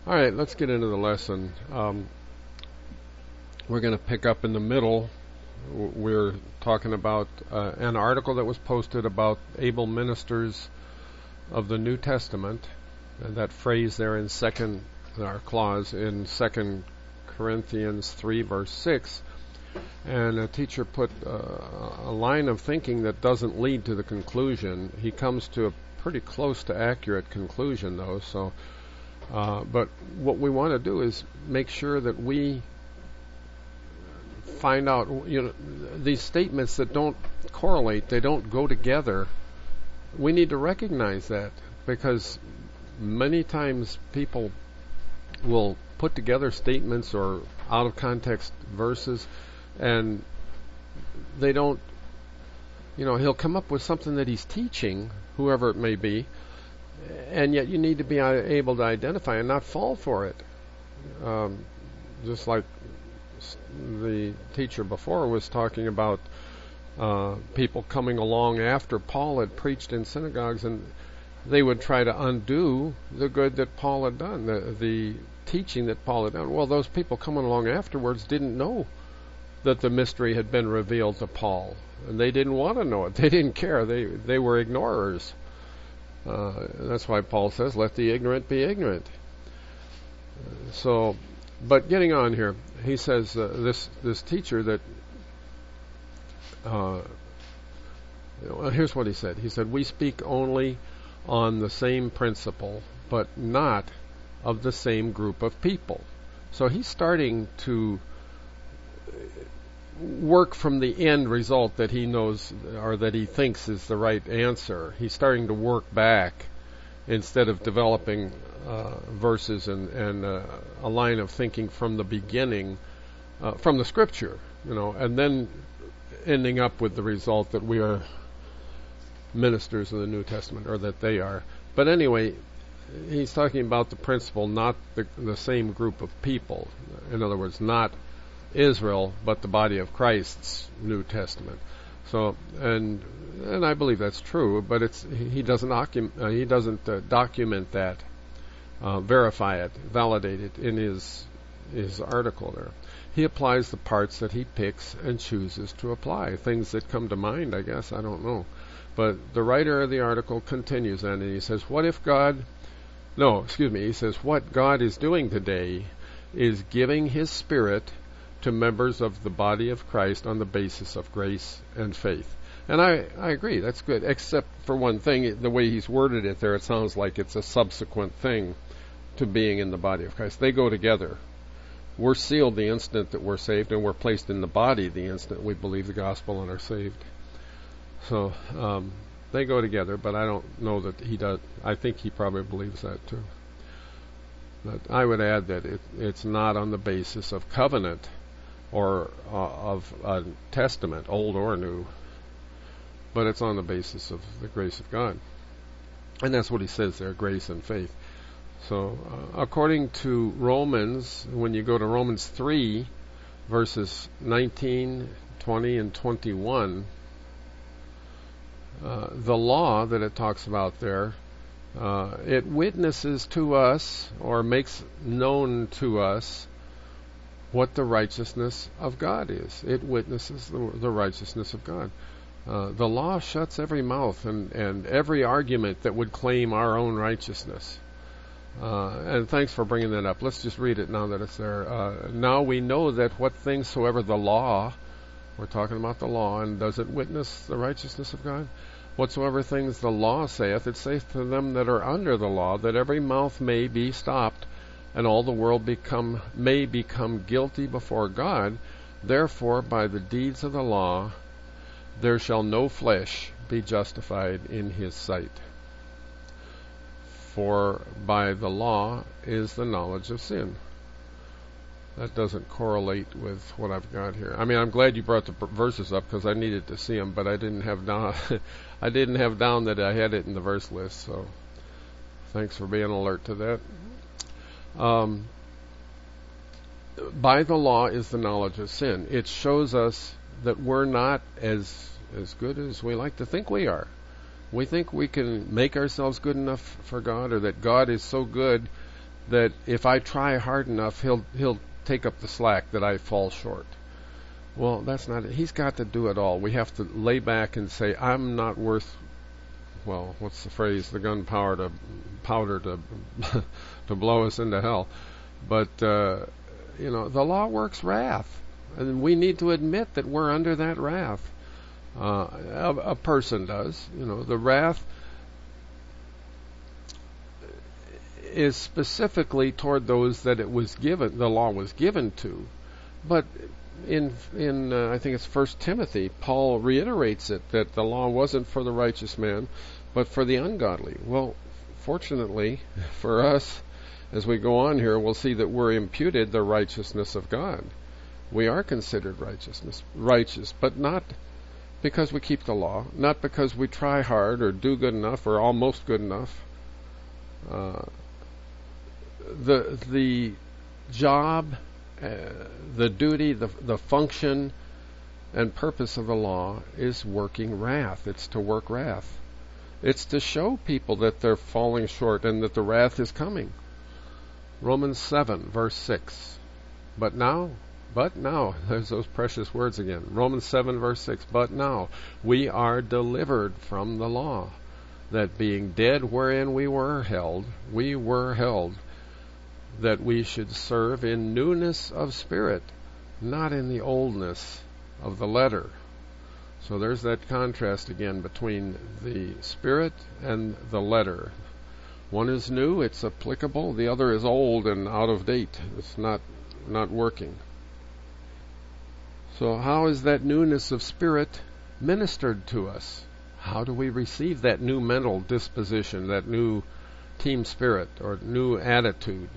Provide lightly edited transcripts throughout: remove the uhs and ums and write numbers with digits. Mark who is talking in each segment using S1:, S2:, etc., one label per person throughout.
S1: All right, let's get into the lesson. We're going to pick up in the middle. We're talking about an article that was posted about able ministers of the New Testament, and that phrase there in our clause in 2 Corinthians 3 verse 6. And a teacher put a line of thinking that doesn't lead to the conclusion. He comes to a pretty close to accurate conclusion, though. So, but what we want to do is make sure that we find out, these statements that don't correlate, they don't go together. We need to recognize that, because many times people will put together statements or out of context verses, and they don't, he'll come up with something that he's teaching, whoever it may be, and yet you need to be able to identify and not fall for it. Just like the teacher before was talking about people coming along after Paul had preached in synagogues, and they would try to undo the good that Paul had done, the teaching that Paul had done. Well, those people coming along afterwards didn't know that the mystery had been revealed to Paul, and they didn't want to know it. They didn't care. They were ignorers. That's why Paul says, "Let the ignorant be ignorant." But getting on here, he says this teacher that here's what he said. He said, "We speak only on the same principle, but not of the same group of people." So he's starting to work from the end result that he knows or that he thinks is the right answer. He's starting to work back instead of developing verses and a line of thinking from the beginning, from the Scripture, and then ending up with the result that we are ministers of the New Testament, or that they are. But anyway, he's talking about the principle, not the same group of people. In other words, not Israel, but the body of Christ's New Testament. So, and I believe that's true, but he doesn't document that, verify it, validate it in his article there. He applies the parts that he picks and chooses to apply, things that come to mind, I guess, I don't know. But the writer of the article continues then, and he says, he says, what God is doing today is giving His Spirit to members of the body of Christ on the basis of grace and faith. And I agree, that's good, except for one thing, the way he's worded it there, it sounds like it's a subsequent thing to being in the body of Christ. They go together. We're sealed the instant that we're saved, and we're placed in the body the instant we believe the gospel and are saved. So they go together, but I don't know that he does. I think he probably believes that too. But I would add that it's not on the basis of covenant or of a testament, old or new, but it's on the basis of the grace of God. And that's what he says there, grace and faith. So according to Romans, when you go to Romans 3, verses 19, 20, and 21, the law that it talks about there, it witnesses to us, or makes known to us, what the righteousness of God is. It witnesses the righteousness of God. The law shuts every mouth and every argument that would claim our own righteousness. And thanks for bringing that up. Let's just read it now that it's there. Now we know that what things soever the law, we're talking about the law, and does it witness the righteousness of God? Whatsoever things the law saith, it saith to them that are under the law, that every mouth may be stopped, and all the world may become guilty before God. Therefore, by the deeds of the law, there shall no flesh be justified in His sight. For by the law is the knowledge of sin. That doesn't correlate with what I've got here. I mean, I'm glad you brought the verses up because I needed to see them, but I didn't have down. I didn't have down that I had it in the verse list. So, thanks for being alert to that. By the law is the knowledge of sin. It shows us that we're not as good as we like to think we are. We think we can make ourselves good enough for God, or that God is so good that if I try hard enough, he'll take up the slack that I fall short. Well, that's not it. He's got to do it all. We have to lay back and say, I'm not worth, well, what's the phrase? The gunpowder to to blow us into hell. But the law works wrath, and we need to admit that we're under that wrath. A person does. The wrath is specifically toward those that the law was given to. But in I think it's 1 Timothy, Paul reiterates it, that the law wasn't for the righteous man, but for the ungodly. Well, fortunately for us, as we go on here, we'll see that we're imputed the righteousness of God. We are considered righteous, but not because we keep the law, not because we try hard or do good enough or almost good enough. The job, the duty, the function and purpose of the law is working wrath. It's to work wrath. It's to show people that they're falling short and that the wrath is coming. Romans 7, verse 6. But now, there's those precious words again. Romans 7, verse 6. But now we are delivered from the law, that being dead wherein we were held, that we should serve in newness of spirit, not in the oldness of the letter. So there's that contrast again between the spirit and the letter. One is new, it's applicable. The other is old and out of date. It's not working. So how is that newness of spirit ministered to us? How do we receive that new mental disposition, that new team spirit or new attitude?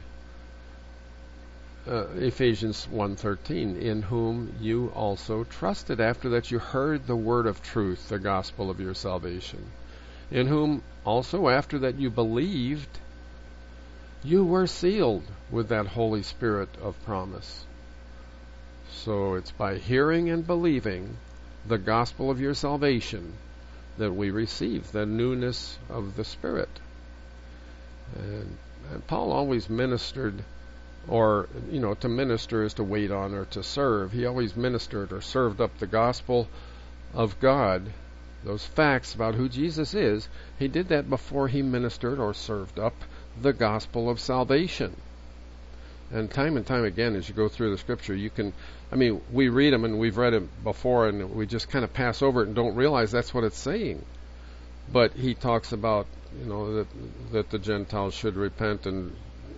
S1: Ephesians 1:13, in whom you also trusted after that you heard the word of truth, the gospel of your salvation, in whom also after that you believed, you were sealed with that Holy Spirit of promise. So it's by hearing and believing the gospel of your salvation that we receive the newness of the Spirit. And Paul always ministered, or, to minister is to wait on or to serve. He always ministered or served up the gospel of God, those facts about who Jesus is. He did that before he ministered or served up the gospel of salvation. And time again, as you go through the scripture, we read them and we've read them before and we just kind of pass over it and don't realize that's what it's saying. But he talks about, that the Gentiles should repent and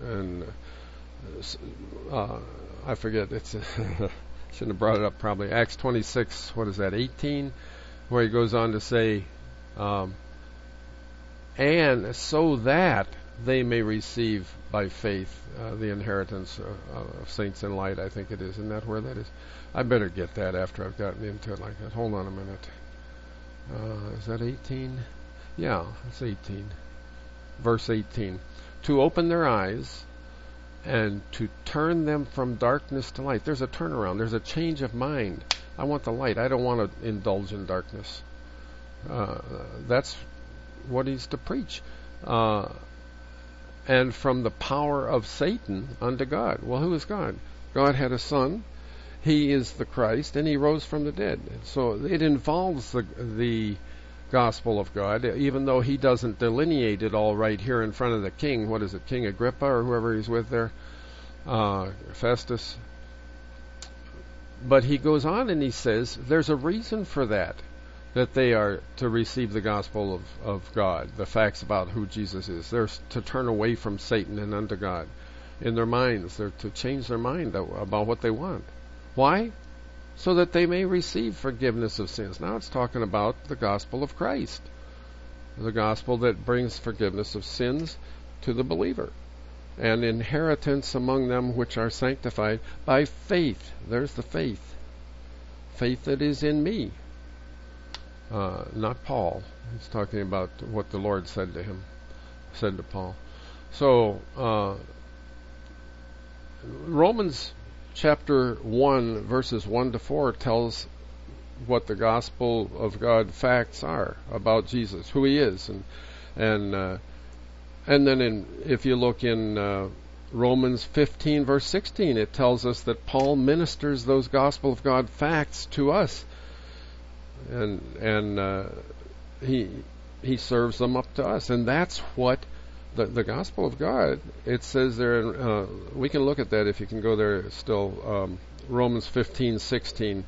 S1: I forget, shouldn't have brought it up probably. Acts 26, 18, where he goes on to say, and so that they may receive by faith the inheritance of saints in light, I think it is. Isn't that where that is? I better get that after I've gotten into it like that. Hold on a minute. Is that 18? Yeah, it's 18. Verse 18. To open their eyes and to turn them from darkness to light. There's a turnaround. There's a change of mind. I want the light. I don't want to indulge in darkness. That's what he's to preach. And from the power of Satan unto God. Well, who is God? God had a son. He is the Christ, and he rose from the dead. So it involves the gospel of God, even though he doesn't delineate it all right here in front of the king. What is it, King Agrippa or whoever he's with there? Festus. But he goes on and he says there's a reason for that they are to receive the gospel of God, the facts about who Jesus is. They're to turn away from Satan and unto God. In their minds, they're to change their mind about what they want. Why? So that they may receive forgiveness of sins. Now it's talking about the gospel of Christ, the gospel that brings forgiveness of sins to the believer, and inheritance among them which are sanctified by faith. There's the faith that is in me. Not Paul. He's talking about what the Lord said to Paul. So Romans chapter 1, verses 1 to 4 tells what the gospel of God facts are about Jesus, who he is, and then if you look in Romans 15 verse 16, it tells us that Paul ministers those gospel of God facts to us, and he serves them up to us, and that's what the gospel of God. It says there. We can look at that if you can go there still. Romans 15:16.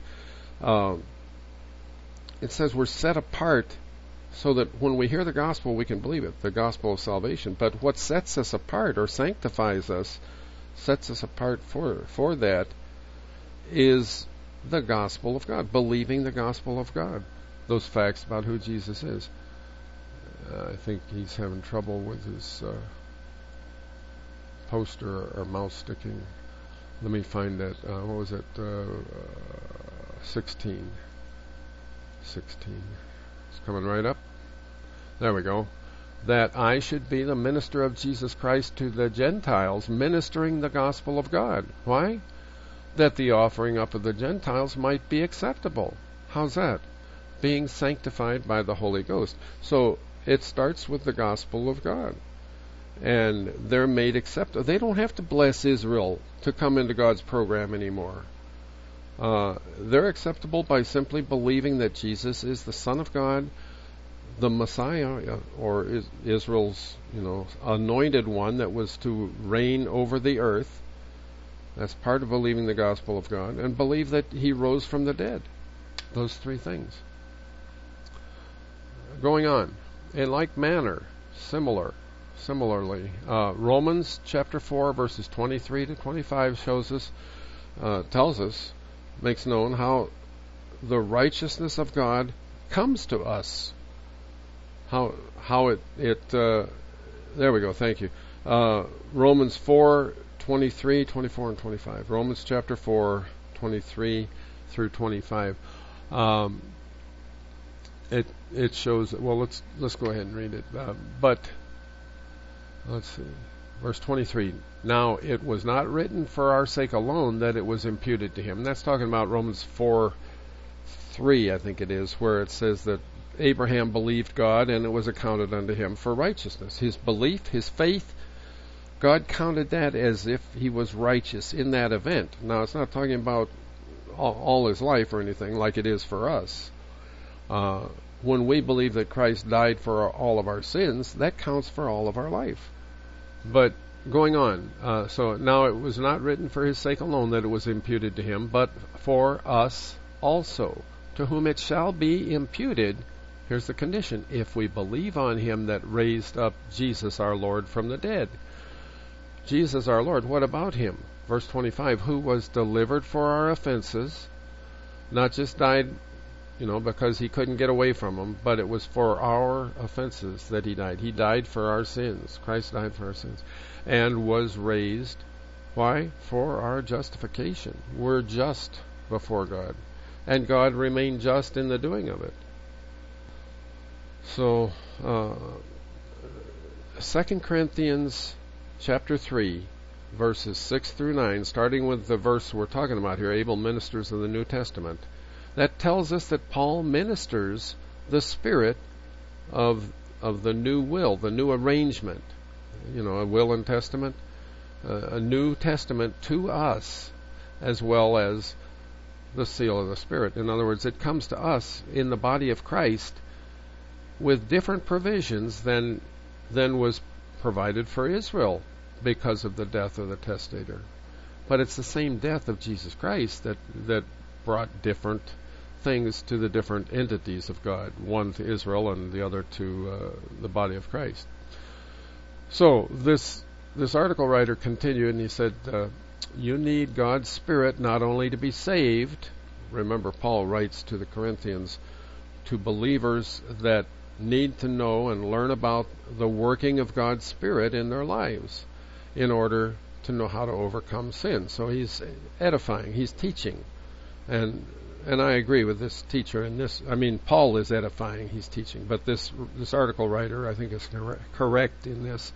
S1: It says we're set apart so that when we hear the gospel, we can believe it, the gospel of salvation. But what sets us apart or sanctifies us, sets us apart for that, is the gospel of God, believing the gospel of God, those facts about who Jesus is. I think he's having trouble with his poster or mouse sticking. Let me find that. What was it? 16. It's coming right up. There we go. That I should be the minister of Jesus Christ to the Gentiles, ministering the gospel of God. Why? That the offering up of the Gentiles might be acceptable. How's that? Being sanctified by the Holy Ghost. So it starts with the gospel of God. And they're made acceptable. They don't have to bless Israel to come into God's program anymore. They're acceptable by simply believing that Jesus is the Son of God, the Messiah, or Israel's, anointed one that was to reign over the earth. That's part of believing the gospel of God, and believe that he rose from the dead. Those three things. Going on, in like manner, similarly, Romans chapter 4 verses 23 to 25 shows us, tells us, makes known how the righteousness of God comes to us. How it there we go. Thank you. Romans 4:23, 24, and 25. Romans chapter 4, 23 through 25. It shows. Well, let's go ahead and read it. But let's see. Verse 23, now it was not written for our sake alone that it was imputed to him. And that's talking about Romans 4:3, I think it is, where it says that Abraham believed God and it was accounted unto him for righteousness. His belief, his faith, God counted that as if he was righteous in that event. Now, it's not talking about all his life or anything like it is for us. When we believe that Christ died for all of our sins, that counts for all of our life. But going on, so now it was not written for his sake alone that it was imputed to him, but for us also, to whom it shall be imputed. Here's the condition: if we believe on him that raised up Jesus our Lord from the dead. Jesus our Lord, what about him? Verse 25, who was delivered for our offenses, not just died, because he couldn't get away from them, but it was for our offenses that he died. He died for our sins. Christ died for our sins. And was raised. Why? For our justification. We're just before God. And God remained just in the doing of it. So, 2 Corinthians chapter 3, verses 6 through 9, starting with the verse we're talking about here, able ministers of the New Testament, that tells us that Paul ministers the spirit of the new will, the new arrangement, a will and testament, a new testament to us, as well as the seal of the Spirit. In other words, it comes to us in the body of Christ with different provisions than was provided for Israel because of the death of the testator. But it's the same death of Jesus Christ that brought different things to the different entities of God, one to Israel and the other to the body of Christ. So this article writer continued, and he said, you need God's Spirit not only to be saved. Remember, Paul writes to the Corinthians, to believers that need to know and learn about the working of God's Spirit in their lives in order to know how to overcome sin. So he's edifying, he's teaching. And I agree with this teacher in this. Paul is edifying, he's teaching. But this article writer, I think, is correct in this.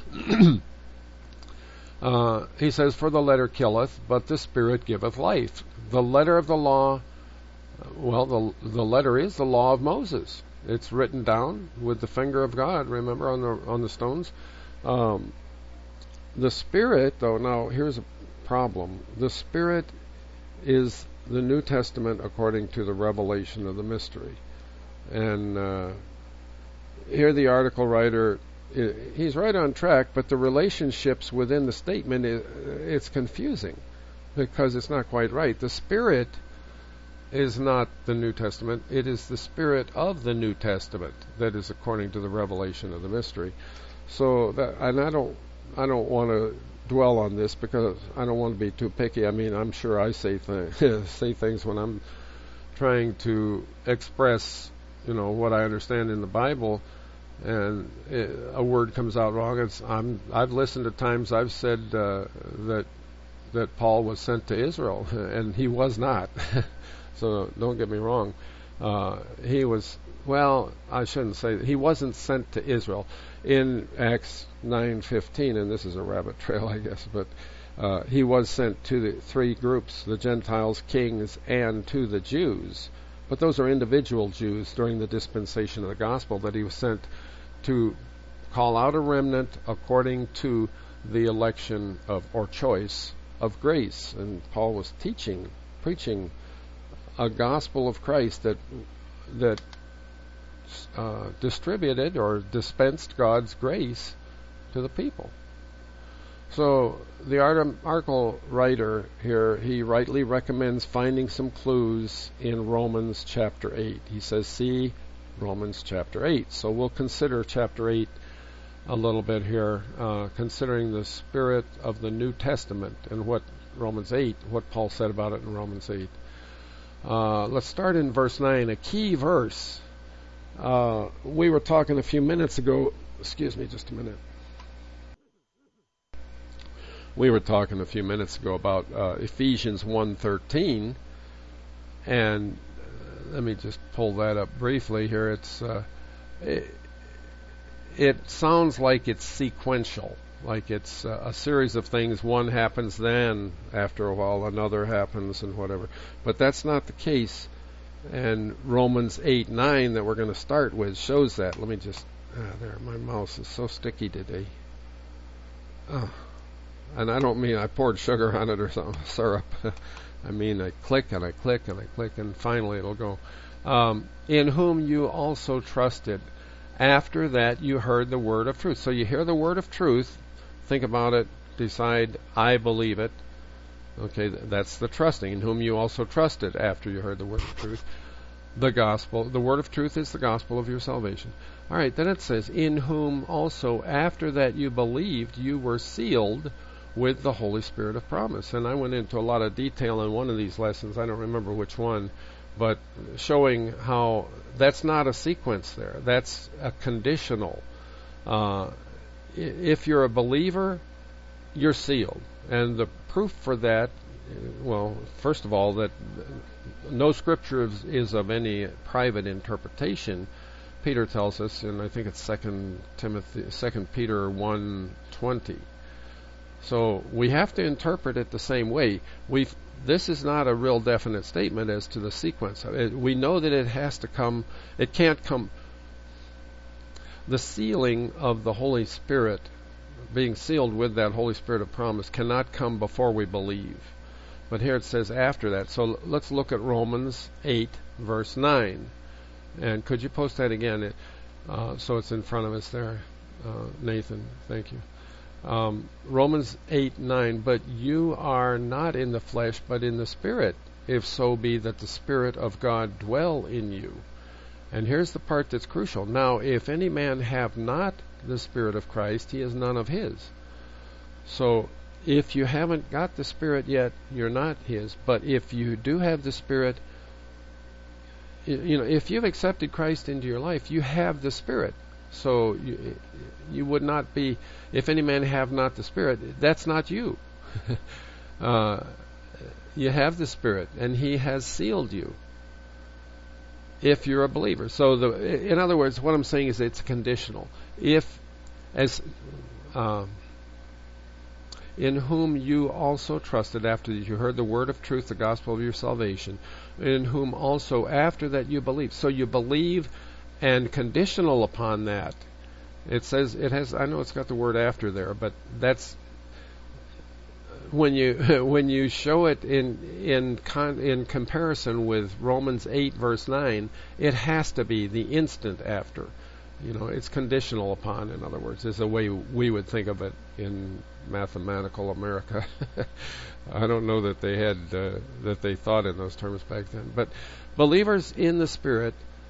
S1: He says, for the letter killeth, but the Spirit giveth life. The letter of the law, the letter is the law of Moses. It's written down with the finger of God, remember, on the stones. The Spirit, though, now here's a problem. The Spirit is the New Testament according to the revelation of the mystery. And here the article writer, he's right on track, but the relationships within the statement, it's confusing because it's not quite right. The Spirit is not the New Testament. It is the Spirit of the New Testament that is according to the revelation of the mystery. So that, and I don't want to dwell on this because I don't want to be too picky. I mean, I'm sure I say things when I'm trying to express, what I understand in the Bible, and a word comes out wrong. I've listened to times I've said that Paul was sent to Israel, and he was not. So don't get me wrong. He was, I shouldn't say that. He wasn't sent to Israel. In Acts 9:15, and this is a rabbit trail, I guess, but he was sent to the three groups, the Gentiles, kings, and to the Jews. But those are individual Jews during the dispensation of the gospel that he was sent to call out a remnant according to the election or choice of grace. And Paul was preaching a gospel of Christ that distributed or dispensed God's grace to the people. So the article writer here, he rightly recommends finding some clues in Romans chapter 8. He says, see Romans chapter 8. So we'll consider chapter 8 a little bit here, considering the Spirit of the New Testament and what Paul said about it in Romans 8. Let's start in verse 9, a key verse. We were talking a few minutes ago, excuse me just a minute. We were talking a few minutes ago about Ephesians 1:13, and let me just pull that up briefly here. It sounds like it's sequential, like it's a series of things. One happens, then after a while another happens and whatever. But that's not the case. And Romans 8:9 that we're going to start with shows that. Let me just, there, my mouse is so sticky today. And I don't mean I poured sugar on it or something, syrup. I mean I click and I click and I click and finally it'll go. In whom you also trusted. After that you heard the word of truth. So you hear the word of truth, think about it, decide, I believe it. Okay, that's the trusting. In whom you also trusted after you heard the word of truth. The gospel, the word of truth is the gospel of your salvation. All right, then it says, in whom also after that you believed, you were sealed with the Holy Spirit of promise. And I went into a lot of detail in one of these lessons, I don't remember which one, but showing how that's not a sequence there. That's a conditional. If you're a believer, you're sealed. And the proof for that, first of all, that no scripture is of any private interpretation. Peter tells us, and I think it's 2 Peter 1:20. So we have to interpret it the same way. This is not a real definite statement as to the sequence. We know that it has to come. It can't come. The sealing of the Holy Spirit, being sealed with that Holy Spirit of promise, cannot come before we believe. But here it says after that. So let's look at Romans 8, verse 9. And could you post that again? So it's in front of us there, Nathan. Thank you. Romans 8:9, but you are not in the flesh, but in the Spirit, if so be that the Spirit of God dwell in you. And here's the part that's crucial. Now, if any man have not the Spirit of Christ, he is none of his. So, if you haven't got the Spirit yet, you're not his. But if you do have the Spirit, if you've accepted Christ into your life, you have the Spirit. So you would not be, if any man have not the Spirit, that's not you. You have the Spirit, and He has sealed you if you're a believer. So, in other words, what I'm saying is it's conditional. In whom you also trusted after that you heard the word of truth, the gospel of your salvation, in whom also after that you believe. So you believe, and conditional upon that. It says, it has, I know it's got the word after there, but that's when you show it in comparison with Romans 8 verse 9, it has to be the instant after. It's conditional upon. In other words, is the way we would think of it in mathematical America. I don't know that they had that they thought in those terms back then. But believers in the Spirit,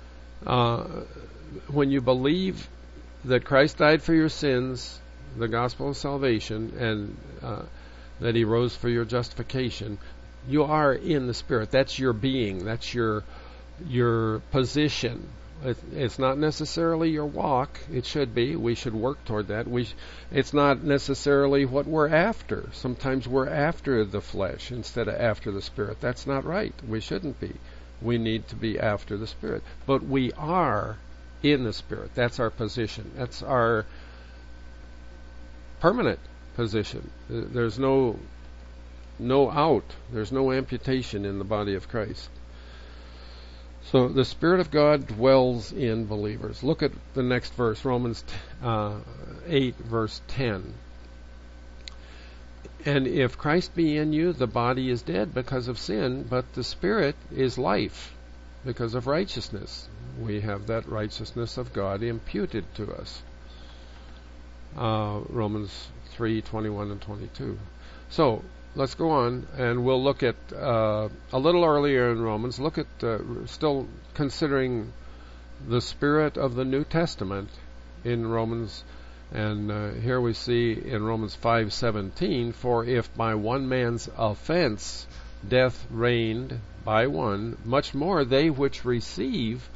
S1: when you believe that Christ died for your sins, the gospel of salvation, and that He rose for your justification, you are in the Spirit. That's your being. That's your position. It's not necessarily your walk. It should be. We should work toward that. It's not necessarily what we're after. Sometimes we're after the flesh instead of after the Spirit. That's not right. We shouldn't be. We need to be after the Spirit. But we are in the Spirit. That's our position. That's our permanent position. There's no out. There's no amputation in the body of Christ. So the Spirit of God dwells in believers. Look at the next verse, Romans 8, verse 10. And if Christ be in you, the body is dead because of sin, but the Spirit is life because of righteousness. We have that righteousness of God imputed to us. Romans 3:21 and 22. So let's go on, and we'll look at a little earlier in Romans. Look at still considering the Spirit of the New Testament in Romans, and here we see in Romans 5:17, for if by one man's offense death reigned by one, much more they which receive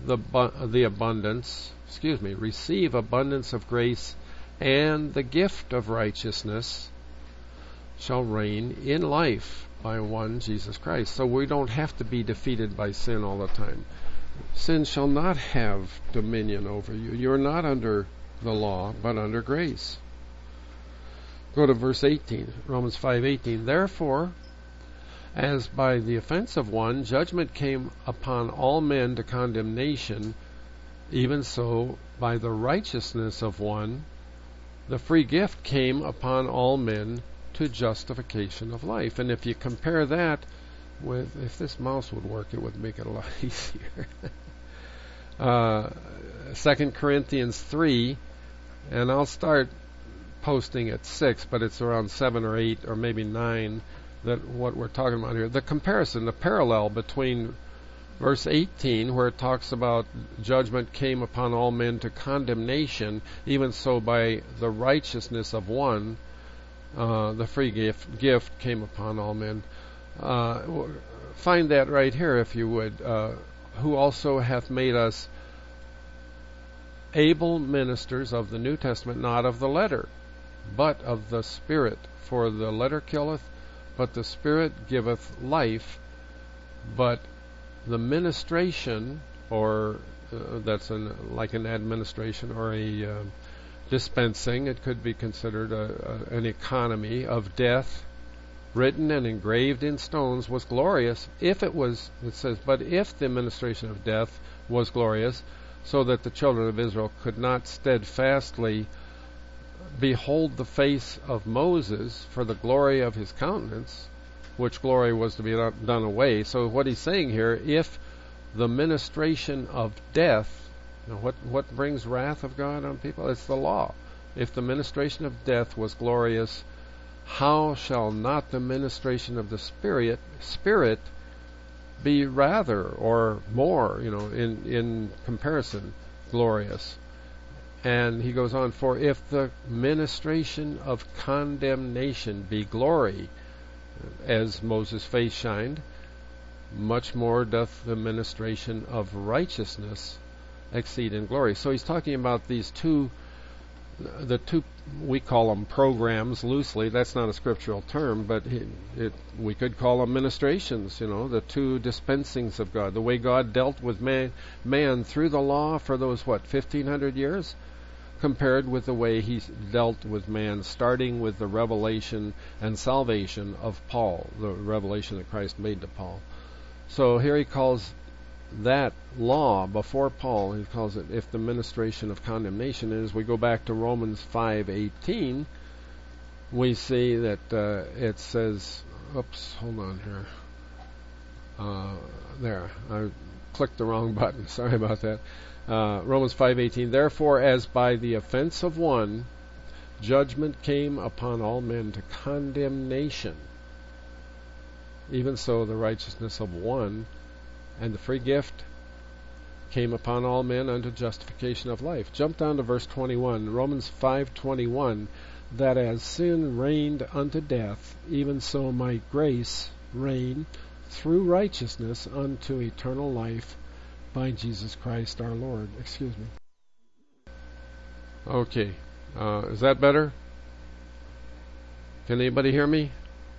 S1: receive abundance of grace and the gift of righteousness shall reign in life by one Jesus Christ. So we don't have to be defeated by sin all the time. Sin shall not have dominion over you. You're not under the law, but under grace. Go to verse 18, Romans 5:18. Therefore, as by the offense of one judgment came upon all men to condemnation, even so by the righteousness of one the free gift came upon all men to justification of life. And if you compare that with, if this mouse would work, it would make it a lot easier. 2 Corinthians 3, and I'll start posting at 6, but it's around 7 or 8 or maybe 9 that what we're talking about here. The comparison, the parallel between verse 18, where it talks about judgment came upon all men to condemnation, even so by the righteousness of one, the free gift came upon all men. Find that right here, if you would. Who also hath made us able ministers of the New Testament, not of the letter, but of the Spirit. For the letter killeth, but the Spirit giveth life. But the ministration, or that's like an administration or a dispensing, it could be considered an economy of death, written and engraved in stones, was glorious. If it was, it says, but if the administration of death was glorious, so that the children of Israel could not steadfastly behold the face of Moses for the glory of his countenance, which glory was to be done away. So what he's saying here, if the ministration of death, what brings wrath of God on people? It's the law. If the ministration of death was glorious, how shall not the ministration of the Spirit be rather or more, in comparison, glorious? And he goes on, for if the ministration of condemnation be glory, as Moses' face shined, much more doth the ministration of righteousness exceed in glory. So he's talking about the two, we call them programs loosely. That's not a scriptural term, but we could call them ministrations, the two dispensings of God. The way God dealt with man through the law for those, 1,500 years? Compared with the way he dealt with man, starting with the revelation and salvation of Paul, the revelation that Christ made to Paul. So here he calls that law before Paul, he calls it if the ministration of condemnation. And as we go back to Romans 5:18, we see that it says, oops, hold on here. There, I clicked the wrong button. Sorry about that. Romans 5:18. Therefore, as by the offense of one, judgment came upon all men to condemnation, even so the righteousness of one and the free gift came upon all men unto justification of life. Jump down to verse 21. Romans 5:21. That as sin reigned unto death, even so might grace reign through righteousness unto eternal life by Jesus Christ our Lord. Excuse me. Okay. Is that better? Can anybody hear me?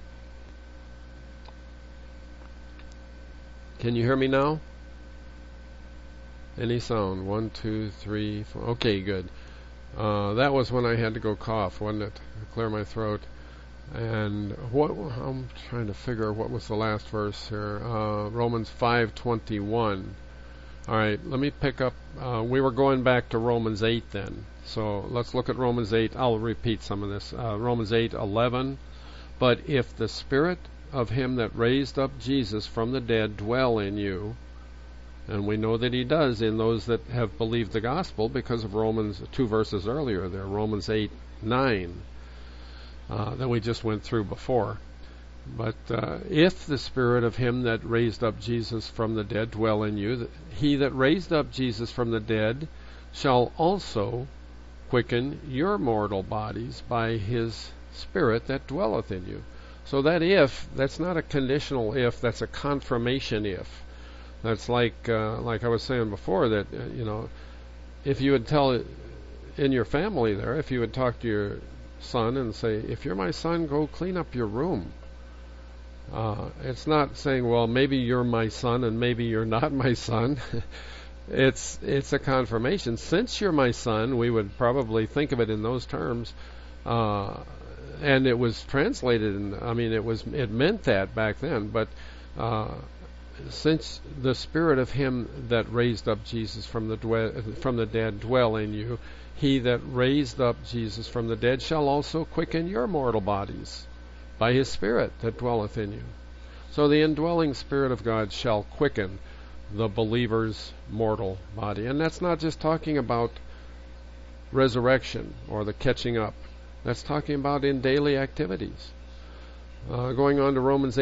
S1: Can you hear me now? Any sound? 1, 2, 3, 4. Okay, good. That was when I had to go cough, wasn't it? Clear my throat. And I'm trying to figure what was the last verse here. Romans 5:21. All right, let me pick up. We were going back to Romans 8 then. So let's look at Romans 8. I'll repeat some of this. Romans 8:11. But if the Spirit of him that raised up Jesus from the dead dwell in you, and we know that he does in those that have believed the gospel because of Romans 2 verses earlier there, Romans 8:9, that we just went through before. But if the Spirit of him that raised up Jesus from the dead dwell in you, he that raised up Jesus from the dead shall also quicken your mortal bodies by his Spirit that dwelleth in you. So that if, that's not a conditional if, that's a confirmation if. That's like I was saying before, that, if you would tell in your family there, if you would talk to your son and say, if you're my son, go clean up your room. It's not saying, well, maybe you're my son and maybe you're not my son. It's a confirmation. Since you're my son, we would probably think of it in those terms. And it was translated, it meant that back then, but since the Spirit of him that raised up Jesus from the dead dwell in you, he that raised up Jesus from the dead shall also quicken your mortal bodies by his Spirit that dwelleth in you. So the indwelling Spirit of God shall quicken the believer's mortal body. And that's not just talking about resurrection or the catching up. That's talking about in daily activities. Going on to Romans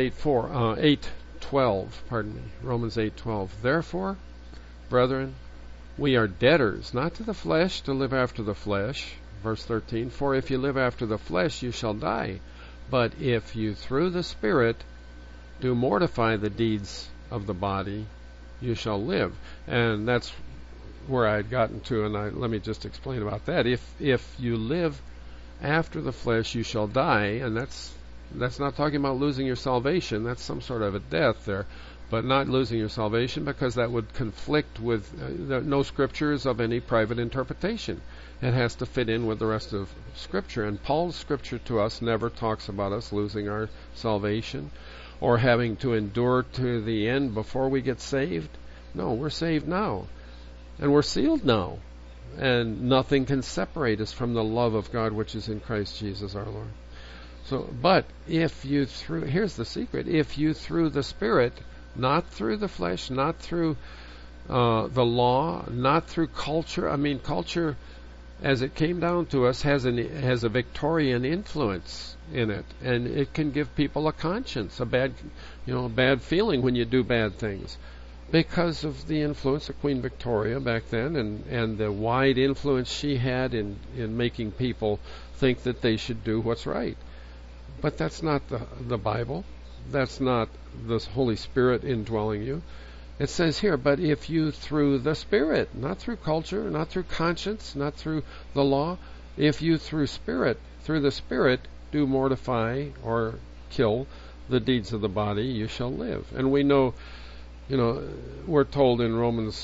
S1: 8:12. Romans 8:12. Therefore, brethren, we are debtors, not to the flesh, to live after the flesh. Verse 13. For if you live after the flesh, you shall die. But if you through the Spirit do mortify the deeds of the body, you shall live. And that's where I had gotten to, and let me just explain about that. If you live after the flesh, you shall die, and that's not talking about losing your salvation. That's some sort of a death there, but not losing your salvation, because that would conflict with no scriptures of any private interpretation. It has to fit in with the rest of Scripture, and Paul's Scripture to us never talks about us losing our salvation or having to endure to the end before we get saved. No, we're saved now, and we're sealed now, and nothing can separate us from the love of God which is in Christ Jesus our Lord. So, but if you here's the secret, if you through the Spirit, not through the flesh, not through the law, not through culture. Culture, as it came down to us, has a Victorian influence in it, and it can give people a conscience, a bad feeling when you do bad things, because of the influence of Queen Victoria back then, and the wide influence she had in making people think that they should do what's right. But that's not the Bible. That's not the Holy Spirit indwelling you. It says here, but if you through the Spirit, not through culture, not through conscience, not through the law, if you through the Spirit do mortify or kill the deeds of the body, you shall live. And we know, we're told in Romans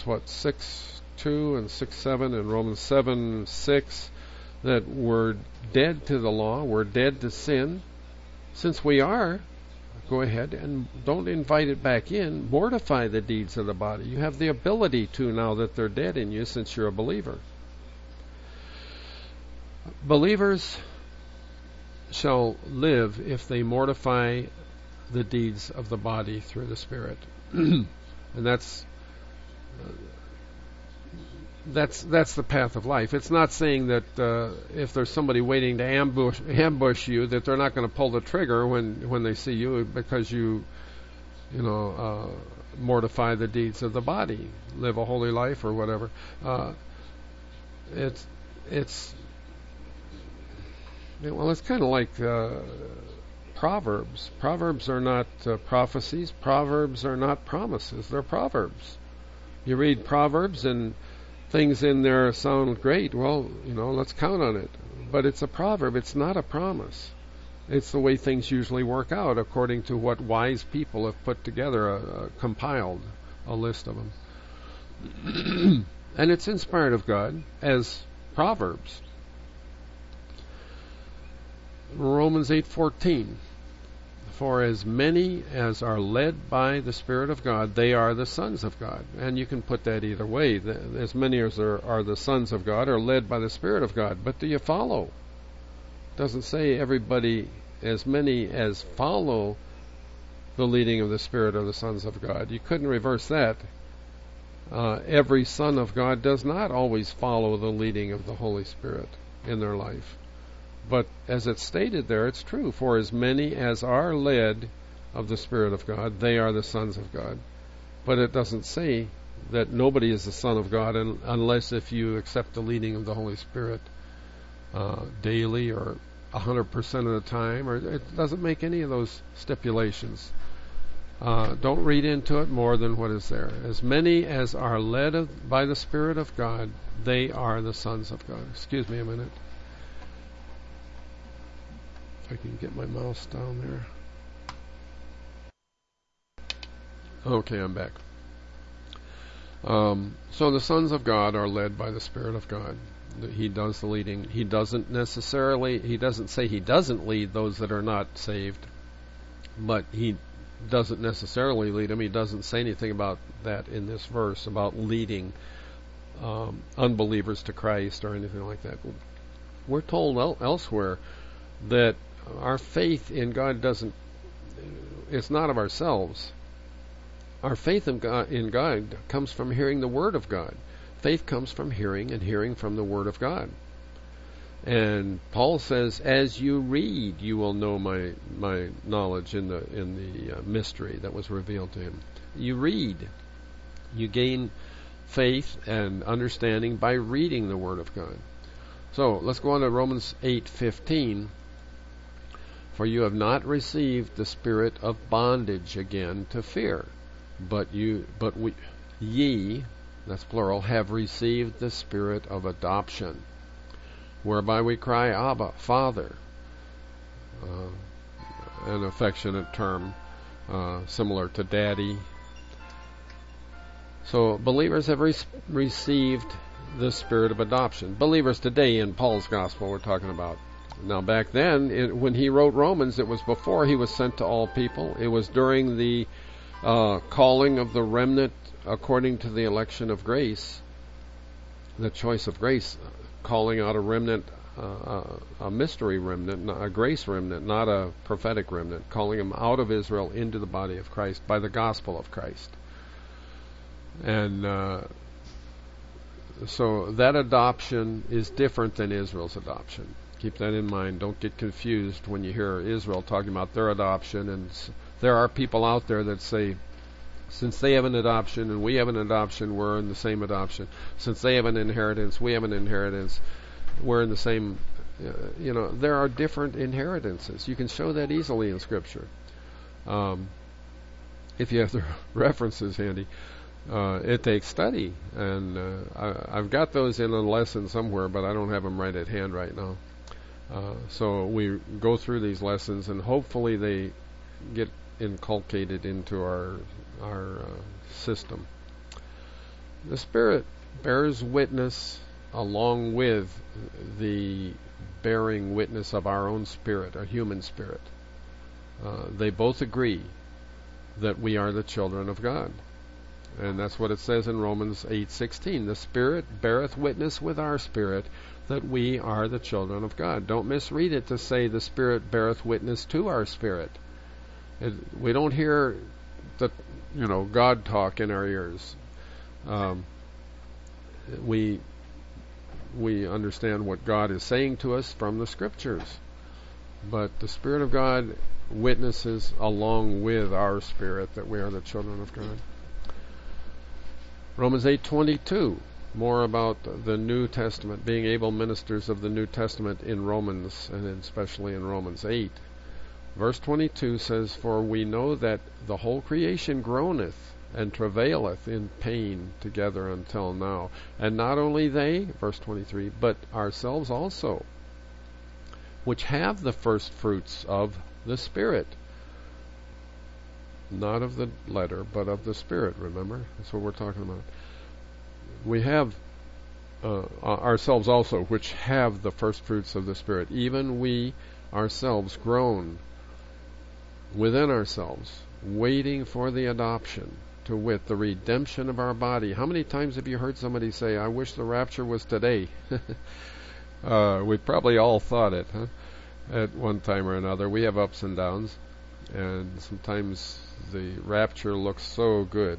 S1: 6:2 and 6:7 and Romans 7:6 that we're dead to the law, we're dead to sin. Since we are, go ahead and don't invite it back in. Mortify the deeds of the body. You have the ability to, now that they're dead in you, since you're a believer. Believers shall live if they mortify the deeds of the body through the Spirit. And that's the path of life. It's not saying that if there's somebody waiting to ambush you, that they're not going to pull the trigger when they see you, because you mortify the deeds of the body, live a holy life or whatever. It's kind of like Proverbs. Proverbs are not prophecies. Proverbs are not promises. They're proverbs. You read Proverbs and things in there sound great. Well, let's count on it. But it's a proverb. It's not a promise. It's the way things usually work out according to what wise people have put together, compiled a list of them. And it's inspired of God as proverbs. Romans 8:14. For as many as are led by the Spirit of God, they are the sons of God. And you can put that either way. As many as are the sons of God are led by the Spirit of God. But do you follow? It doesn't say everybody, as many as follow the leading of the Spirit are the sons of God. You couldn't reverse that. Every son of God does not always follow the leading of the Holy Spirit in their life. But as it's stated there, it's true. For as many as are led of the Spirit of God, they are the sons of God. But it doesn't say that nobody is the son of God unless if you accept the leading of the Holy Spirit daily or 100% of the time. Or it doesn't make any of those stipulations. Don't read into it more than what is there. As many as are led by the Spirit of God, they are the sons of God. Excuse me a minute. If I can get my mouse down there. Okay, I'm back. So the sons of God are led by the Spirit of God. He does the leading. He doesn't say he doesn't lead those that are not saved, but he doesn't necessarily lead them. He doesn't say anything about that in this verse, about leading unbelievers to Christ or anything like that. We're told elsewhere that our faith in God it's not of ourselves. Our faith in God comes from hearing the Word of God. Faith comes from hearing, and hearing from the Word of God. And Paul says, as you read, you will know my knowledge in the mystery that was revealed to him. You read. You gain faith and understanding by reading the Word of God. So let's go on to Romans 8:15. For you have not received the spirit of bondage again to fear, but ye, that's plural, have received the spirit of adoption, whereby we cry, Abba, Father. An affectionate term, similar to daddy. So believers have received the spirit of adoption. Believers today in Paul's gospel we're talking about. Now back then, when he wrote Romans, it was before he was sent to all people. It was during the calling of the remnant according to the election of grace, the choice of grace, calling out a remnant, a mystery remnant, a grace remnant, not a prophetic remnant, calling them out of Israel into the body of Christ by the gospel of Christ. And so that adoption is different than Israel's adoption. Keep that in mind. Don't get confused when you hear Israel talking about their adoption. And there are people out there that say, since they have an adoption and we have an adoption, we're in the same adoption. Since they have an inheritance, we have an inheritance, we're in the same. There are different inheritances. You can show that easily in Scripture. If you have the references handy. It takes study. And I've got those in a lesson somewhere, but I don't have them right at hand right now. So we go through these lessons, and hopefully they get inculcated into our system. The Spirit bears witness along with the bearing witness of our own spirit, our human spirit. They both agree that we are the children of God. And that's what it says in Romans 8:16. The Spirit beareth witness with our spirit that we are the children of God. Don't misread it to say the Spirit beareth witness to our spirit. We don't hear the God talk in our ears. We understand what God is saying to us from the Scriptures. But the Spirit of God witnesses along with our spirit that we are the children of God. Romans 8:22, more about the New Testament, being able ministers of the New Testament in Romans, and especially in Romans 8. Verse 22 says, For we know that the whole creation groaneth and travaileth in pain together until now. And not only they, verse 23, but ourselves also, which have the first fruits of the Spirit. Not of the letter, but of the Spirit, remember? That's what we're talking about. We have ourselves also, which have the first fruits of the Spirit. Even we ourselves groan within ourselves, waiting for the adoption, to wit, the redemption of our body. How many times have you heard somebody say, I wish the rapture was today? We probably all thought it, huh? At one time or another. We have ups and downs, and sometimes the rapture looks so good.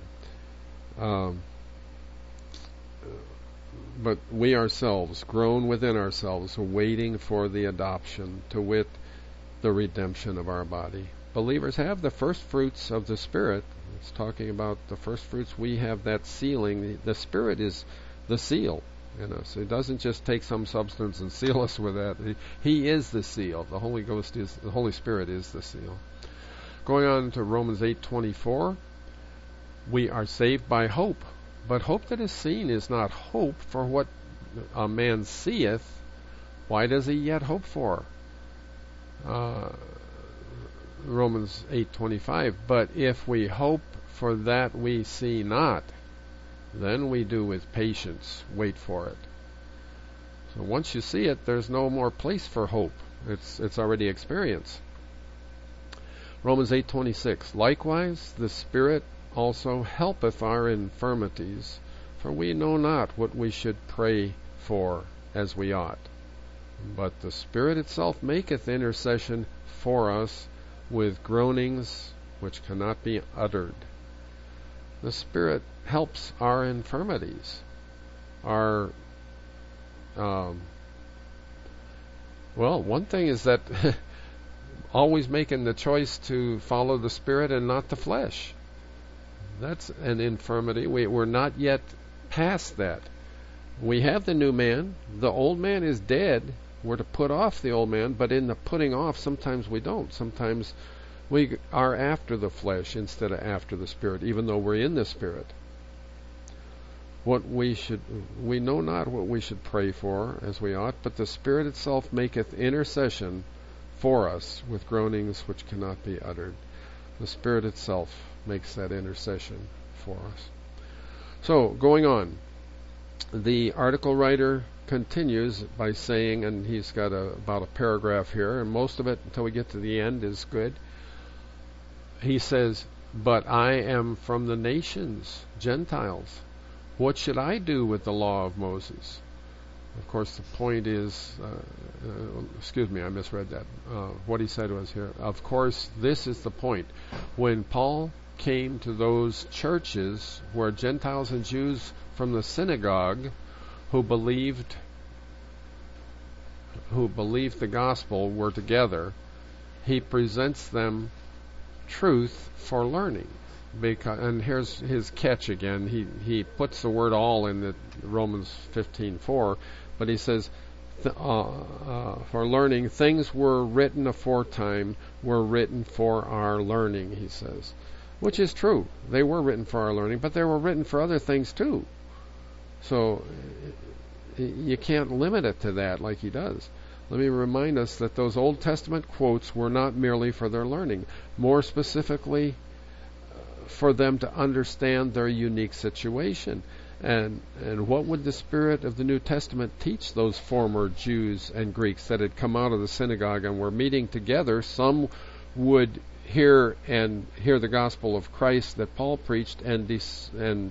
S1: But we ourselves, groan within ourselves, waiting for the adoption, to wit, the redemption of our body. Believers have the first fruits of the Spirit. It's talking about the first fruits. We have that sealing. The Spirit is the seal in us. It doesn't just take some substance and seal us with that. He is the seal. The Holy Spirit is the seal. Going on to Romans 8:24, we are saved by hope. But hope that is seen is not hope for what a man seeth. Why does he yet hope for? Romans 8:25, but if we hope for that we see not, then we do with patience wait for it. So once you see it, there's no more place for hope. It's already experienced. Romans 8:26, likewise the Spirit also helpeth our infirmities, for we know not what we should pray for as we ought. But the Spirit itself maketh intercession for us with groanings which cannot be uttered. The Spirit helps our infirmities. One thing is that always making the choice to follow the Spirit and not the flesh. That's an infirmity. We're not yet past that. We have the new man. The old man is dead. We're to put off the old man, but in the putting off, sometimes we don't. Sometimes we are after the flesh instead of after the Spirit, even though we're in the Spirit. We know not what we should pray for as we ought, but the Spirit itself maketh intercession for us with groanings which cannot be uttered. The Spirit itself makes that intercession for us. So, going on, the article writer continues by saying, and he's got about a paragraph here, and most of it, until we get to the end, is good. He says, but I am from the nations, Gentiles. What should I do with the law of Moses? Of course, the point is, excuse me, I misread that. What he said was here. Of course, this is the point. When Paul came to those churches where Gentiles and Jews from the synagogue who believed the gospel were together, he presents them truth for learning. And here's his catch again. He puts the word all in the Romans 15:4, but he says, for learning, things were written aforetime, were written for our learning, he says. Which is true. They were written for our learning, but they were written for other things too. So you can't limit it to that like he does. Let me remind us that those Old Testament quotes were not merely for their learning. More specifically, for them to understand their unique situation. And what would the Spirit of the New Testament teach those former Jews and Greeks that had come out of the synagogue and were meeting together? Some would hear the gospel of Christ that Paul preached and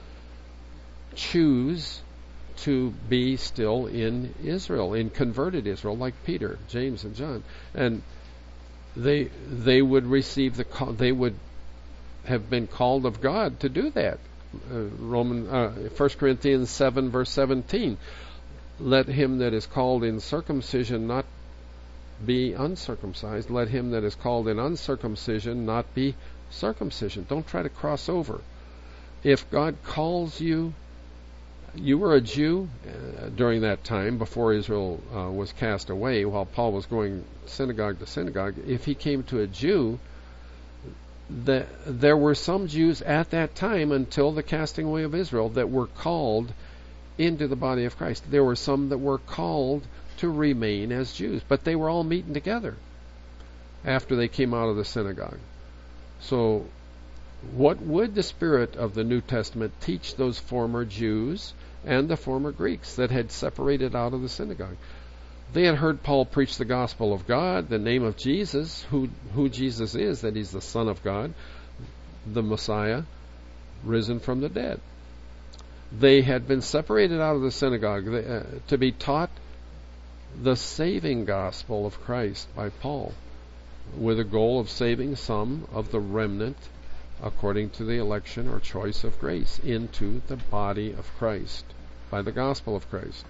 S1: choose to be still in Israel, in converted Israel, like Peter, James, and John, and they would receive the call. They would have been called of God to do that. 1 Corinthians 7 verse 17. Let him that is called in circumcision not be uncircumcised. Let him that is called in uncircumcision not be circumcision. Don't try to cross over. If God calls you, you were a Jew during that time before Israel was cast away, while Paul was going synagogue to synagogue. If he came to a Jew, there were some Jews at that time until the casting away of Israel that were called into the body of Christ. There were some that were called to remain as Jews, but they were all meeting together after they came out of the synagogue. So what would the Spirit of the New Testament teach those former Jews and the former Greeks that had separated out of the synagogue? They had heard Paul preach the gospel of God, the name of Jesus, who Jesus is, that he's the Son of God, the Messiah, risen from the dead. They had been separated out of the synagogue to be taught the saving gospel of Christ by Paul, with a goal of saving some of the remnant according to the election or choice of grace into the body of Christ by the gospel of Christ.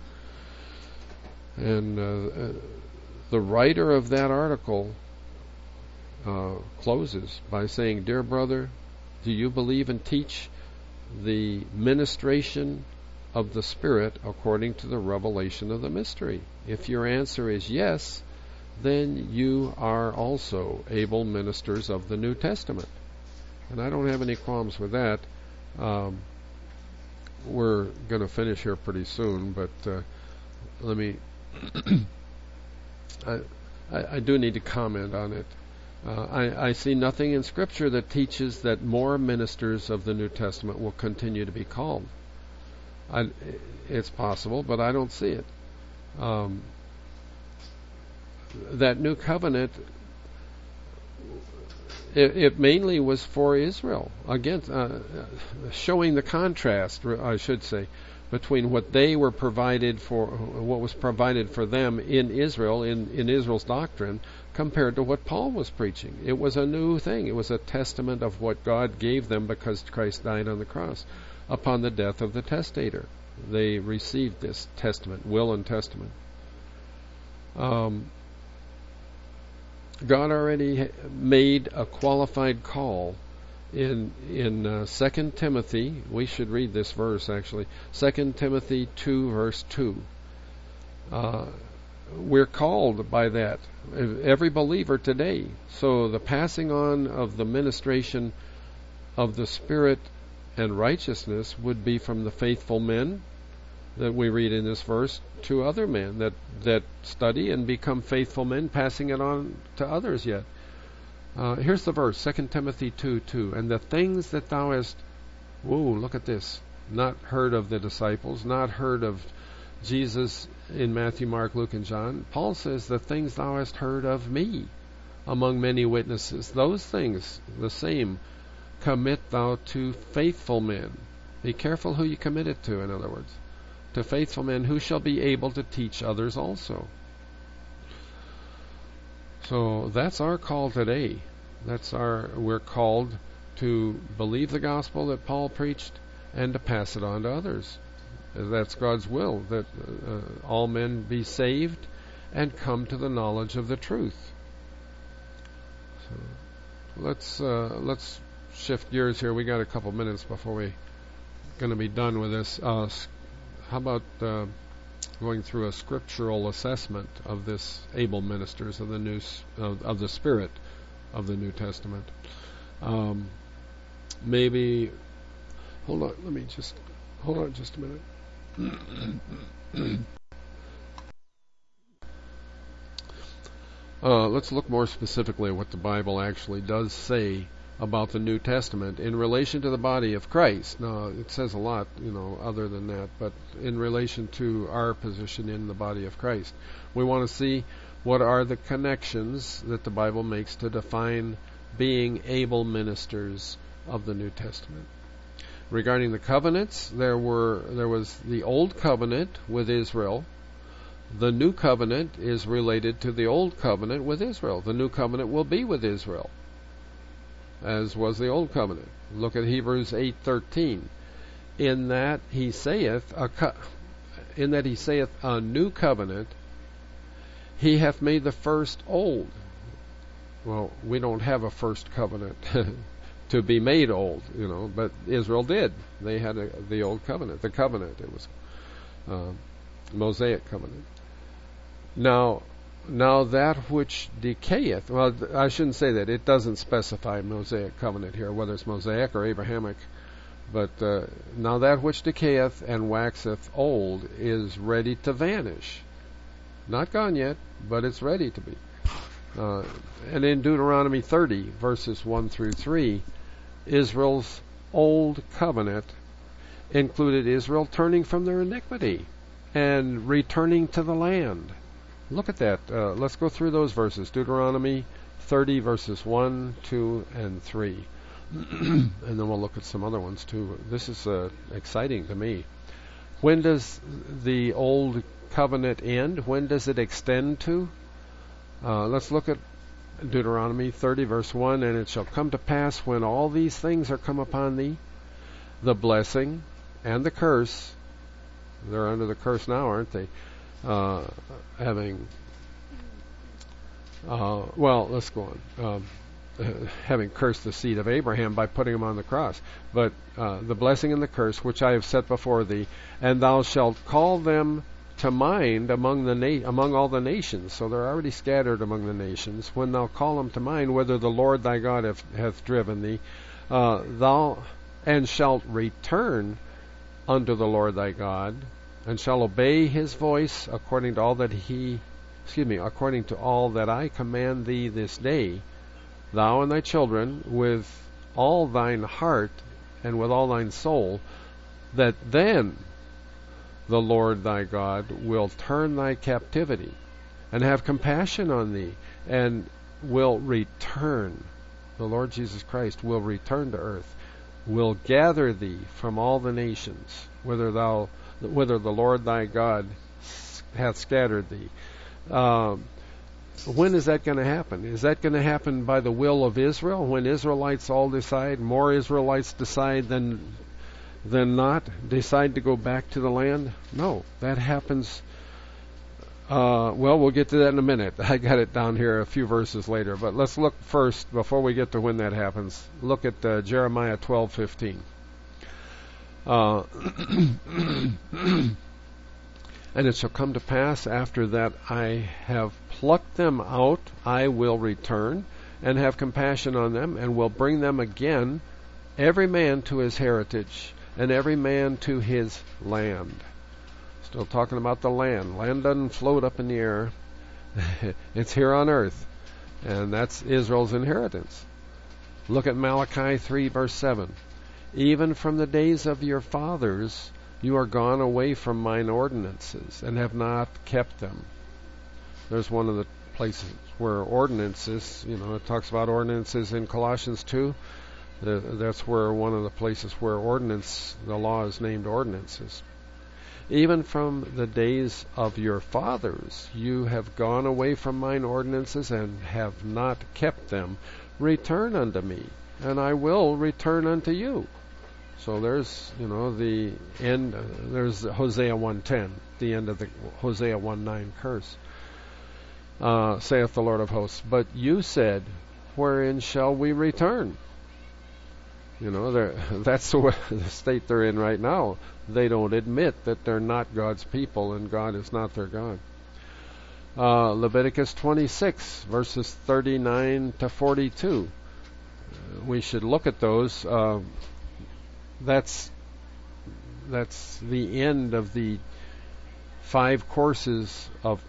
S1: And the writer of that article closes by saying, "Dear brother, do you believe and teach the ministration of the Spirit according to the revelation of the mystery? If your answer is yes, then you are also able ministers of the New Testament." And I don't have any qualms with that. We're going to finish here pretty soon, but let me I do need to comment on it. I see nothing in Scripture that teaches that more ministers of the New Testament will continue to be called. It's possible, but I don't see it. That new covenant, it mainly was for Israel, against showing the contrast, I should say, between what they were provided for, what was provided for them in Israel, in Israel's doctrine, compared to what Paul was preaching. It was a new thing. It was a testament of what God gave them because Christ died on the cross upon the death of the testator. They received this testament, will and testament. God already made a qualified call in 2 Timothy. We should read this verse actually. 2 Timothy 2 verse 2. We're called by that, every believer today. So the passing on of the ministration of the Spirit and righteousness would be from the faithful men that we read in this verse to other men that study and become faithful men, passing it on to others yet. Here's the verse, 2 Timothy 2:2. And the things that thou hast, look at this, not heard of the disciples, not heard of Jesus in Matthew, Mark, Luke, and John. Paul says, the things thou hast heard of me among many witnesses, those things, the same, commit thou to faithful men. Be careful who you commit it to, in other words. To faithful men who shall be able to teach others also. So that's our call today. We're called to believe the gospel that Paul preached and to pass it on to others. That's God's will, that all men be saved and come to the knowledge of the truth. So let's shift gears here. We got a couple minutes before we're going to be done with this. How about going through a scriptural assessment of this able ministers of the Spirit of the New Testament? Maybe hold on just a minute. Let's look more specifically at what the Bible actually does say about the New Testament in relation to the body of Christ. Now, it says a lot, other than that, but in relation to our position in the body of Christ. We want to see What are the connections that the Bible makes to define being able ministers of the New Testament? Regarding the covenants, there was the Old Covenant with Israel. The New Covenant is related to the Old Covenant with Israel. The New Covenant will be with Israel, as was the Old Covenant. Look at Hebrews 8:13. In that he saith a new covenant, he hath made the first old. Well, we don't have a first covenant to be made old, but Israel did. They had the Old Covenant, the covenant. It was Mosaic covenant. Now that which decayeth, well, I shouldn't say that. It doesn't specify Mosaic covenant here, whether it's Mosaic or Abrahamic. But now that which decayeth and waxeth old is ready to vanish. Not gone yet, but it's ready to be. And in Deuteronomy 30, verses 1 through 3, Israel's old covenant included Israel turning from their iniquity and returning to the land. Look at that. Let's go through those verses. Deuteronomy 30, verses 1, 2, and 3. And then we'll look at some other ones too. This is exciting to me. When does the old covenant end? When does it extend to? Let's look at Deuteronomy 30, verse 1. And it shall come to pass when all these things are come upon thee, the blessing and the curse. They're under the curse now, aren't they? Let's go on. Having cursed the seed of Abraham by putting him on the cross. But the blessing and the curse which I have set before thee, and thou shalt call them to mind among all the nations. So they're already scattered among the nations. When thou call them to mind, whither the Lord thy God hath driven thee, thou and shalt return unto the Lord thy God, and shall obey his voice according to all that I command thee this day, thou and thy children, with all thine heart and with all thine soul, that then the Lord thy God will turn thy captivity and have compassion on thee, and will return. The Lord Jesus Christ will return to earth, will gather thee from all the nations, whither the Lord thy God hath scattered thee. When is that going to happen? Is that going to happen by the will of Israel? When Israelites all decide, more Israelites decide than not, decide to go back to the land? No, that happens. We'll get to that in a minute. I got it down here a few verses later. But let's look first, before we get to when that happens, look at Jeremiah 12:15. And it shall come to pass after that I have plucked them out, I will return and have compassion on them, and will bring them again, every man to his heritage, and every man to his land. Still talking about the land. Land doesn't float up in the air. It's here on earth. And that's Israel's inheritance. Look at Malachi 3, verse 7. Even from the days of your fathers you are gone away from mine ordinances, and have not kept them. There's one of the places where ordinances, it talks about ordinances in Colossians 2. That's where one of the places where the law is named ordinances. Even from the days of your fathers you have gone away from mine ordinances, and have not kept them. Return unto me, and I will return unto you. So there's, the end. There's Hosea 1:10, the end of the Hosea 1:9 curse. Saith the Lord of hosts, but you said, wherein shall we return? That's the state they're in right now. They don't admit that they're not God's people, and God is not their God. Leviticus 26, verses 39 to 42. We should look at those. That's the end of the 5 courses of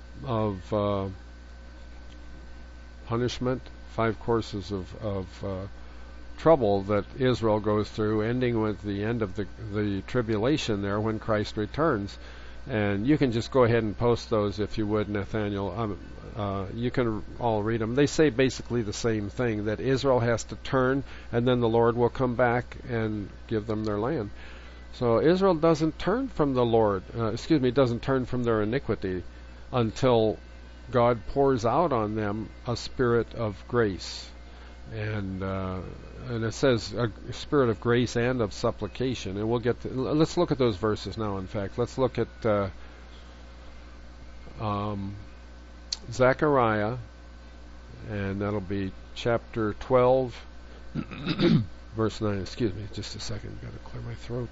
S1: punishment, 5 courses of trouble that Israel goes through, ending with the end of the tribulation there when Christ returns. And you can just go ahead and post those if you would, Nathaniel. You can all read them. They say basically the same thing, that Israel has to turn, and then the Lord will come back and give them their land. So Israel doesn't turn from the Lord, doesn't turn from their iniquity until God pours out on them a spirit of grace. And it says a spirit of grace and of supplication. And we'll get to, let's look at those verses now, in fact. Let's look at Zechariah, and that'll be chapter 12, verse 9. Excuse me, just a second. Got to clear my throat.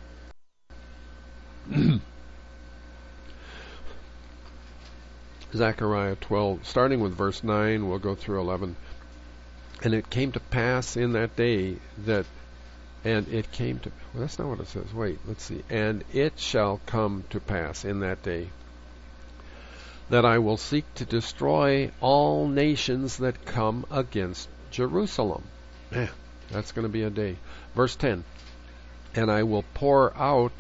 S1: Zechariah 12, starting with verse 9, we'll go through 11. And it came to pass in that day that, well, that's not what it says. Wait, let's see. And it shall come to pass in that day that I will seek to destroy all nations that come against Jerusalem. Man, that's going to be a day. Verse 10. And I will pour out,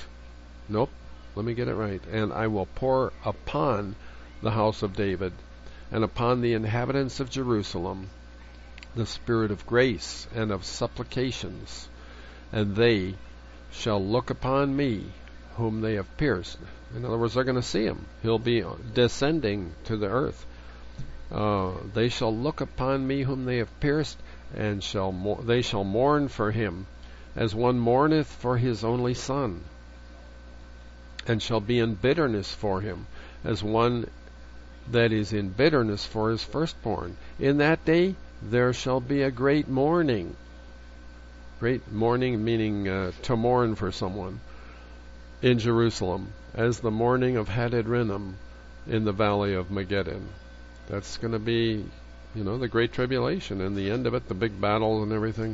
S1: and I will pour upon the house of David and upon the inhabitants of Jerusalem the spirit of grace and of supplications, and they shall look upon me whom they have pierced. In other words, they're going to see him. He'll be descending to the earth. They shall look upon me whom they have pierced, and they shall mourn for him as one mourneth for his only son, and shall be in bitterness for him as one that is in bitterness for his firstborn. In that day there shall be a great mourning. Great mourning meaning to mourn for someone in Jerusalem, as the mourning of Hadad-rimmon in the valley of Megiddon. That's going to be, the Great Tribulation, and the end of it, the big battle and everything.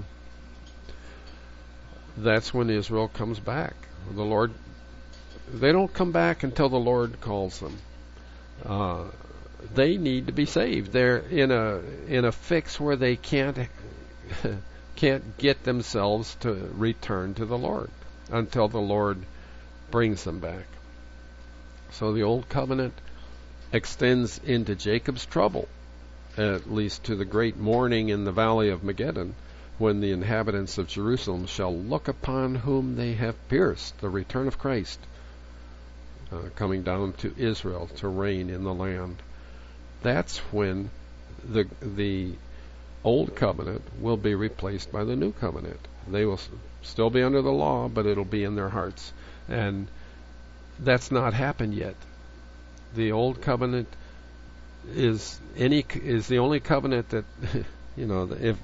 S1: That's when Israel comes back. The Lord, they don't come back until the Lord calls them. They need to be saved. They're in a fix where they can't get themselves to return to the Lord until the Lord brings them back. So the old covenant extends into Jacob's trouble, at least to the great mourning in the valley of Megiddon, when the inhabitants of Jerusalem shall look upon whom they have pierced, the return of Christ, coming down to Israel to reign in the land. That's when the old covenant will be replaced by the new covenant. They will still be under the law, but it'll be in their hearts. And that's not happened yet. The old covenant is the only covenant that if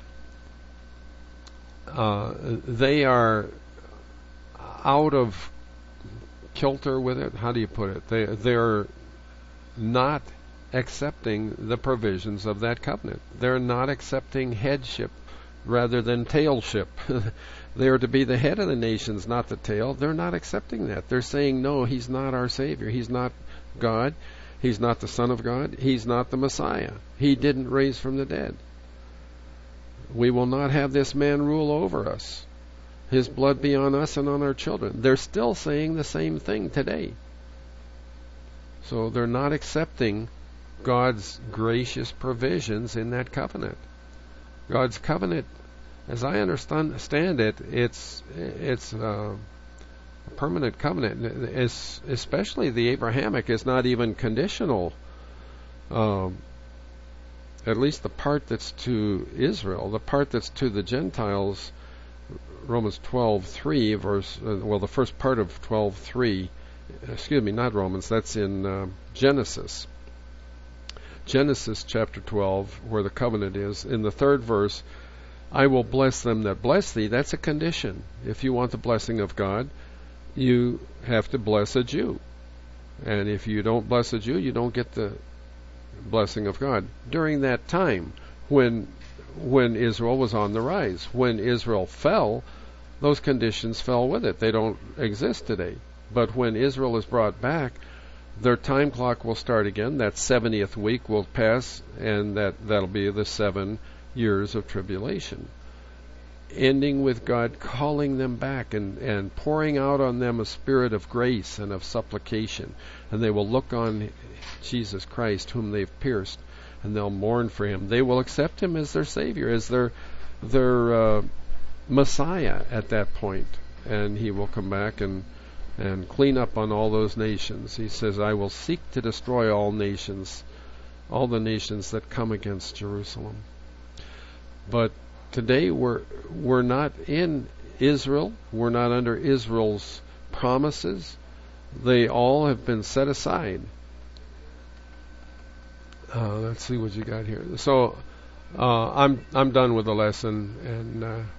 S1: they are out of kilter with it, how do you put it? They're not accepting the provisions of that covenant. They're not accepting headship rather than tailship. They are to be the head of the nations, not the tail. They're not accepting that. They're saying, no, he's not our Savior. He's not God. He's not the Son of God. He's not the Messiah. He didn't raise from the dead. We will not have this man rule over us. His blood be on us and on our children. They're still saying the same thing today. So they're not accepting God's gracious provisions in that covenant. God's covenant, as I understand it, it's a permanent covenant. Especially the Abrahamic is not even conditional. At least the part that's to Israel, the part that's to the Gentiles. Romans 12:3 the first part of 12:3. Excuse me, not Romans. That's in Genesis. Genesis chapter 12, where the covenant is. In the third verse, I will bless them that bless thee. That's a condition. If you want the blessing of God, you have to bless a Jew. And if you don't bless a Jew, you don't get the blessing of God. During that time, when Israel was on the rise, when Israel fell, those conditions fell with it. They don't exist today. But when Israel is brought back, their time clock will start again. That 70th week will pass, and that'll be the 7 years of tribulation. ending with God calling them back and pouring out on them a spirit of grace and of supplication. And they will look on Jesus Christ, whom they've pierced, and they'll mourn for him. They will accept him as their Savior, as their Messiah at that point. And he will come back and clean up on all those nations. He says, I will seek to destroy all nations, all the nations that come against Jerusalem. But today we're not in Israel. We're not under Israel's promises. They all have been set aside. Let's see what you got here. So I'm done with the lesson, and